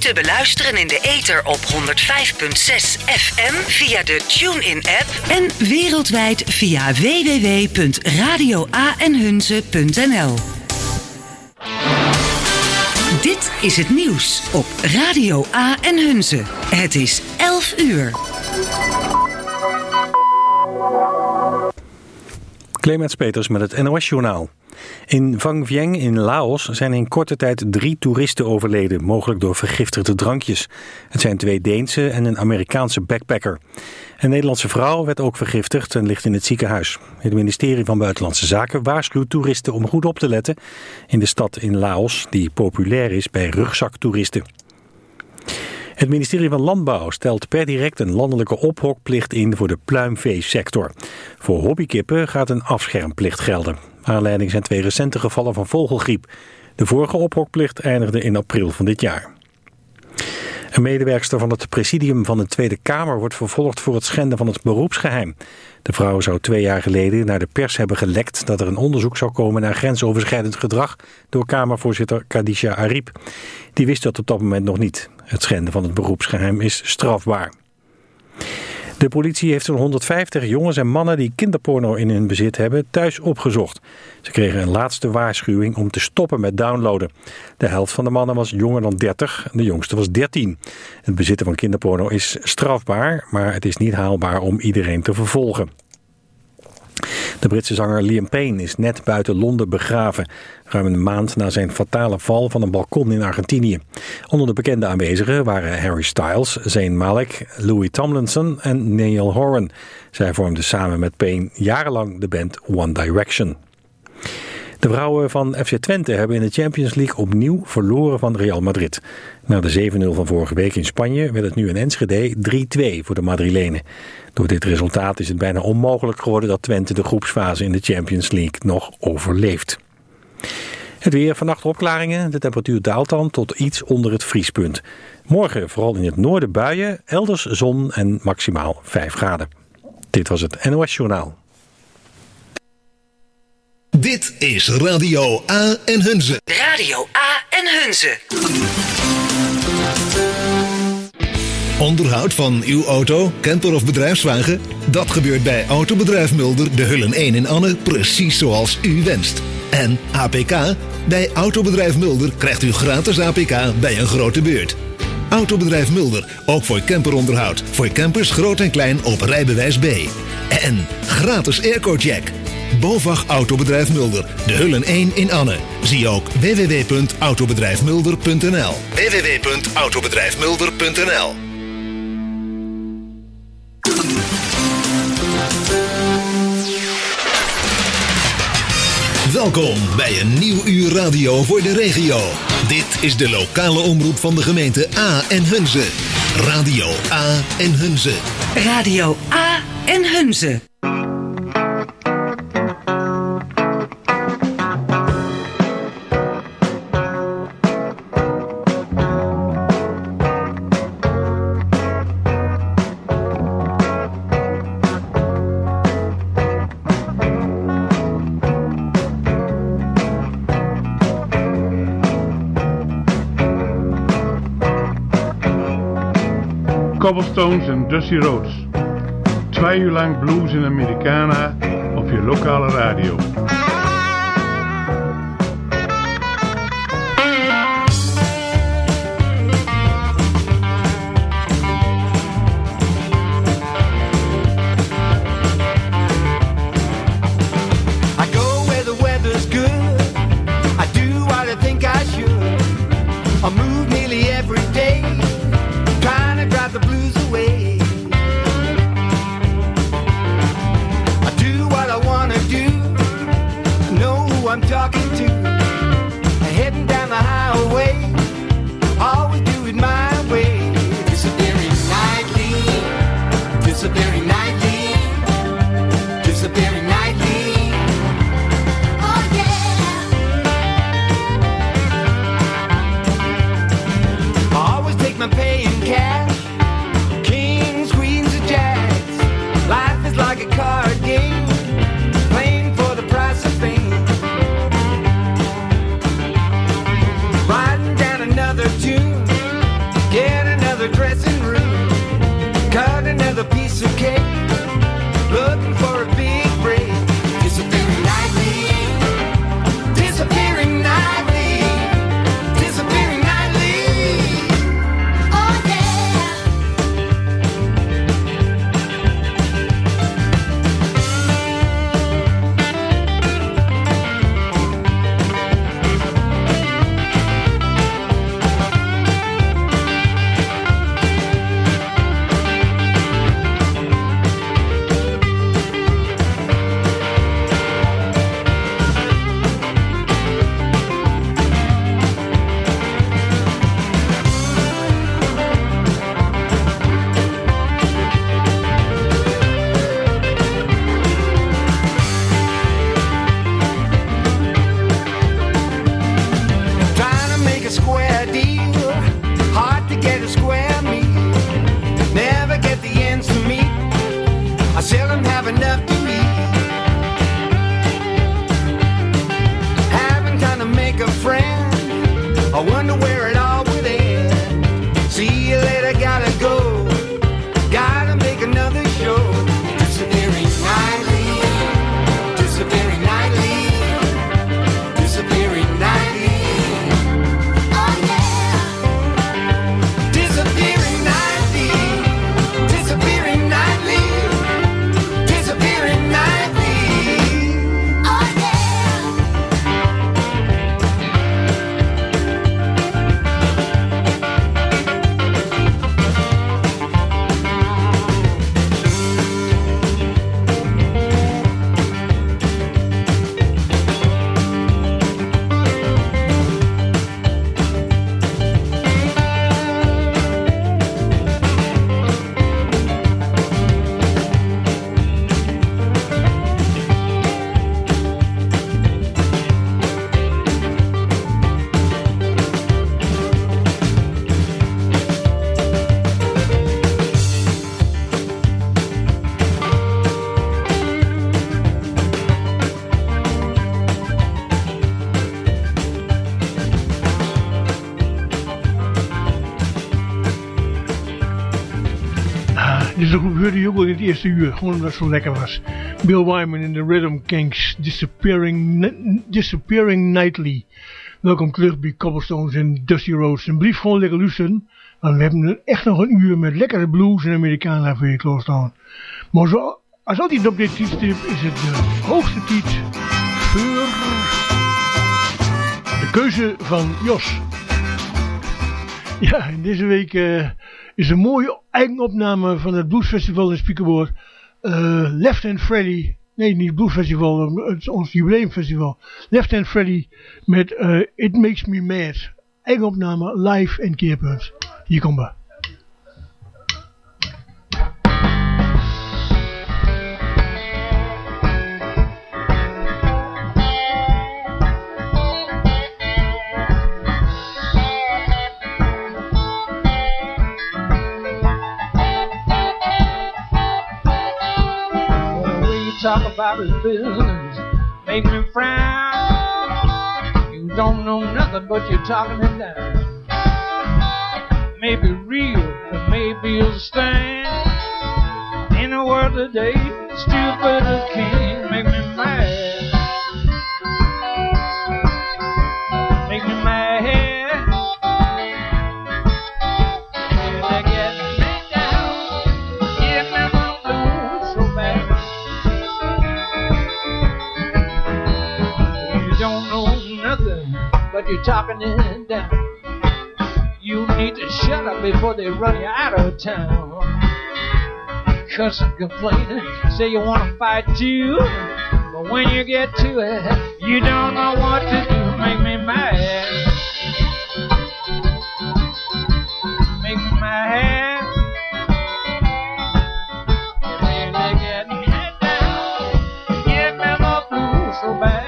te beluisteren in de ether op 105.6 FM via de TuneIn-app en wereldwijd via www.radioaenhunze.nl. Dit is het nieuws op Radio A en Hunze. Het is 11 uur. Clemens Peters met het NOS-journaal. In Vang Vieng in Laos zijn in korte tijd 3 toeristen overleden, mogelijk door vergiftigde drankjes. Het zijn 2 Deense en een Amerikaanse backpacker. Een Nederlandse vrouw werd ook vergiftigd en ligt in het ziekenhuis. Het ministerie van Buitenlandse Zaken waarschuwt toeristen om goed op te letten in de stad in Laos, die populair is bij rugzaktoeristen. Het ministerie van Landbouw stelt per direct een landelijke ophokplicht in voor de pluimveesector. Voor hobbykippen gaat een afschermplicht gelden. Aanleiding zijn 2 recente gevallen van vogelgriep. De vorige ophokplicht eindigde in april van dit jaar. Een medewerkster van het presidium van de Tweede Kamer wordt vervolgd voor het schenden van het beroepsgeheim. De vrouw zou 2 jaar geleden naar de pers hebben gelekt dat er een onderzoek zou komen naar grensoverschrijdend gedrag door Kamervoorzitter Khadija Arib. Die wist dat op dat moment nog niet. Het schenden van het beroepsgeheim is strafbaar. De politie heeft zo'n 150 jongens en mannen die kinderporno in hun bezit hebben thuis opgezocht. Ze kregen een laatste waarschuwing om te stoppen met downloaden. De helft van de mannen was jonger dan 30 en de jongste was 13. Het bezitten van kinderporno is strafbaar, maar het is niet haalbaar om iedereen te vervolgen. De Britse zanger Liam Payne is net buiten Londen begraven, ruim een maand na zijn fatale val van een balkon in Argentinië. Onder de bekende aanwezigen waren Harry Styles, Zayn Malik, Louis Tomlinson en Niall Horan. Zij vormden samen met Payne jarenlang de band One Direction. De vrouwen van FC Twente hebben in de Champions League opnieuw verloren van Real Madrid. Na de 7-0 van vorige week in Spanje werd het nu in Enschede 3-2 voor de Madrilenen. Door dit resultaat is het bijna onmogelijk geworden dat Twente de groepsfase in de Champions League nog overleeft. Het weer, vannacht opklaringen. De temperatuur daalt dan tot iets onder het vriespunt. Morgen vooral in het noorden buien, elders zon en maximaal 5 graden. Dit was het NOS Journaal. Dit is Radio A en Hunze. Radio A en Hunze. Onderhoud van uw auto, camper of bedrijfswagen? Dat gebeurt bij Autobedrijf Mulder, de Hullen 1 in Anne, precies zoals u wenst. En APK? Bij Autobedrijf Mulder krijgt u gratis APK bij een grote beurt. Autobedrijf Mulder, ook voor camperonderhoud. Voor campers groot en klein op rijbewijs B. En gratis airco-check. BOVAG Autobedrijf Mulder, de Hullen 1 in Anne. Zie ook www.autobedrijfmulder.nl. www.autobedrijfmulder.nl. Welkom bij een nieuw uur radio voor de regio. Dit is de lokale omroep van de gemeente A en Hunze. Radio A en Hunze. Radio A en Hunze. Cobblestones en Dusty Rhodes. 2 uur lang blues en Americana op je lokale radio. I'm talking to, heading down the highway, always do it my way. Disappearing nightly, disappearing nightly, disappearing nightly. Oh yeah. I always take my pay in cash, kings, queens, and jacks. Life is like a card game, playing for the price of fame. Riding down another tune, Dus dat hoorde je ook wel in het eerste uur, gewoon omdat het zo lekker was. Bill Wyman in de Rhythm Kings, Disappearing Nightly. Welkom terug bij Cobblestones en Dusty Rhodes. En blijf gewoon lekker luisteren, want we hebben echt nog een uur met lekkere blues en Americana voor je klaarstaan. Maar zo, als altijd op dit tijdstip is het de hoogste tijd voor de keuze van Jos. Ja, en deze week is een mooie eigen opname van het Bluesfestival in Spiekenwoord. Left Hand Freddy, nee niet het Bluesfestival, het is ons jubileumfestival. Left Hand Freddy met It Makes Me Mad. Eigen opname, live en keerpunt. Hier komt we. Talk about his business, make me frown. You don't know nothing, but you're talking it down. Maybe real, but maybe you'll stand. In the world today, stupid as king, make me mad. Make me mad. But you're talking it down. You need to shut up before they run you out of town. Cussing, complaining, say you want to fight too, but when you get to it, you don't know what to do. Make me mad. Make me mad. Get me getting head down. Give me the blues so bad.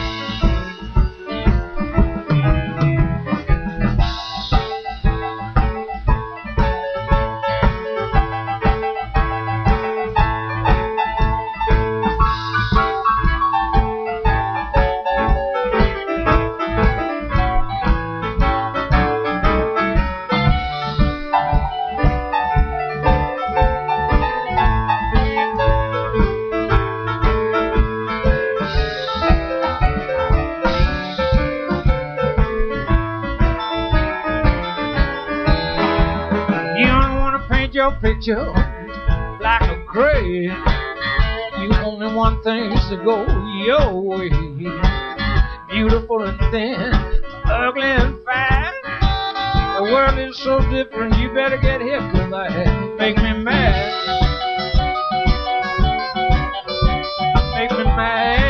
Picture black or gray. You only want things to go your way. Beautiful and thin, ugly and fat. The world is so different, you better get hip with that. Make me mad. Make me mad.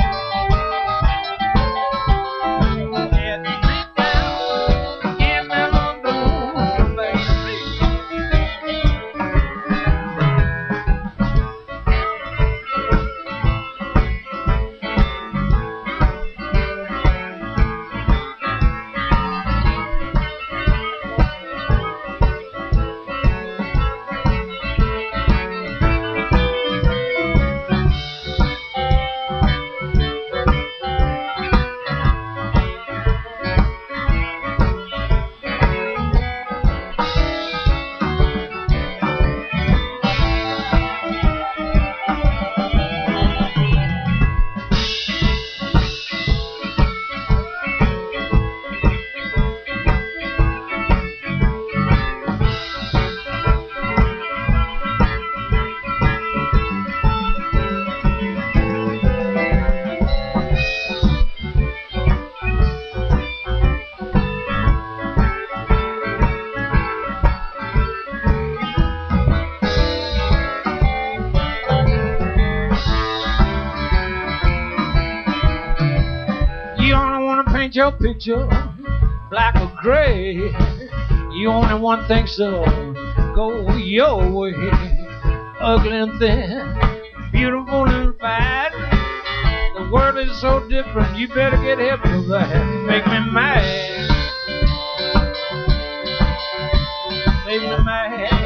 Your picture, black or gray. You only want things to go your way. Ugly and thin, beautiful and fat. The world is so different, you better get hip with that. Make me mad. Make me mad.